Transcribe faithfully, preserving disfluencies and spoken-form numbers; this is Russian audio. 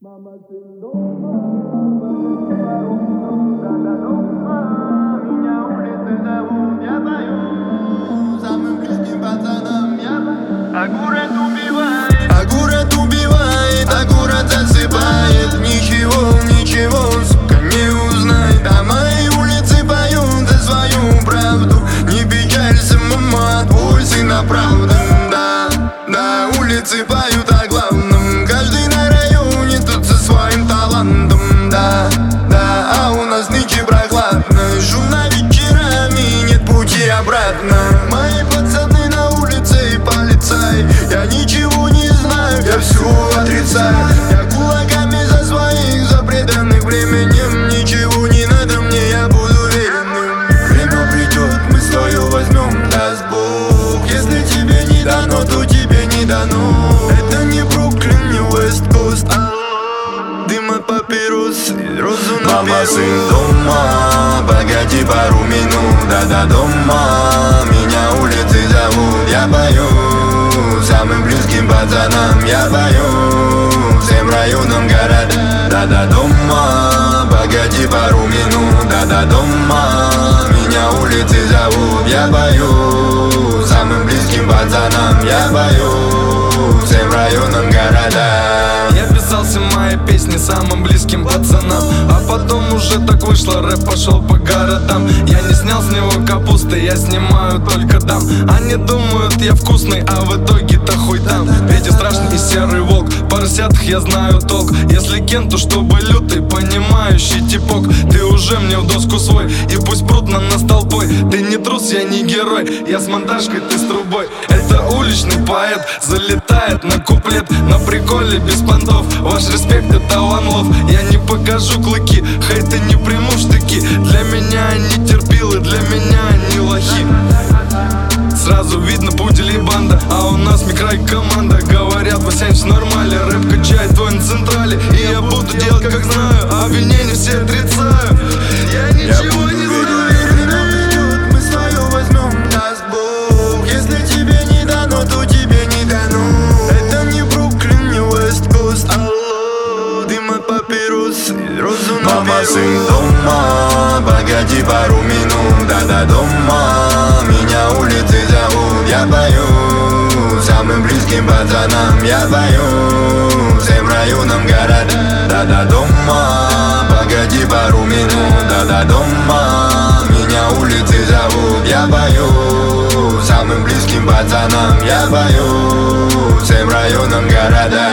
Мама, сын дома, да-да, дома, меня улицы зовут, я пою самым близким пацанам, я пою. А город убивает, а город убивает, а город засыпает. Ничего, ничего, сука, не узнает. А мои улицы поют за свою правду. Не печалься, мама, твой сын оправдан. Да, да, улицы поют о главном. Каждый на районе тут со своим талантом. Да, да, а у нас нынче прохладно. Шумно вечерами, нет пути обратно. Мои пацаны на улице и полицай. Я ничего не знаю, я все отрицаю. Я кулаками за своих, за преданных временем. Ничего не надо мне, я буду уверенным. Время придет, мы свое возьмем, даст Бог. Если тебе не дано, то тебе не дано. Это не Бруклин, не Вест-Кост, а дым от папирос, розу на перу. Мама, сын дома, погоди пару минут. Да-да, дома, меня улицы зовут, я пою самым близким пацанам, я пою всем районам города. Да-да, дома, погоди пару минут. Да-да, дома, меня улицы зовут, я пою самым близким пацанам, я пою всем районам города. Я писал все мои песни самым близким пацанам, а потом уже так вышло, рэп пошел по городам. Я не снял с него капусты, я снимаю только дам. Они думают, я вкусный, а в итоге-то хуй там. Петя страшный и серый волк, в поросятах я знаю толк. Если кент, то чтобы лютый, понимающий типок. Ты уже мне в доску свой, и пусть прут на нас толпой. Ты не трус, я не герой, я с монтажкой, ты с трубой. Это уличный поэт, залетает на куплет, на приколе без понтов. Ваш респект, это one love. Я не покажу клыки, хейты не приму штыки. Для меня они терпилы, для меня они лохи. Сразу видно пудель и банда, а у нас микро-команда. Говорят, Васянич нормали, рэп качает твой на централе. И я буду делать как знаю, обвинения все отрицаю. Я ничего не знаю. Мы свое возьмем, даст Бог. Если тебе не дано, то тебе не дано. Это не Бруклин, не Вест-Кост, алло, дым от папирос, розу на перу. Мама, сын дома, погоди пару минут. Да-да, дома, меня улицы зовут, я пою самым близким пацанам, я пою всем районам города. Да-да, дома, погоди пару минут. Да-да, дома, меня улицы зовут, я пою самым близким пацанам, я пою всем районам города.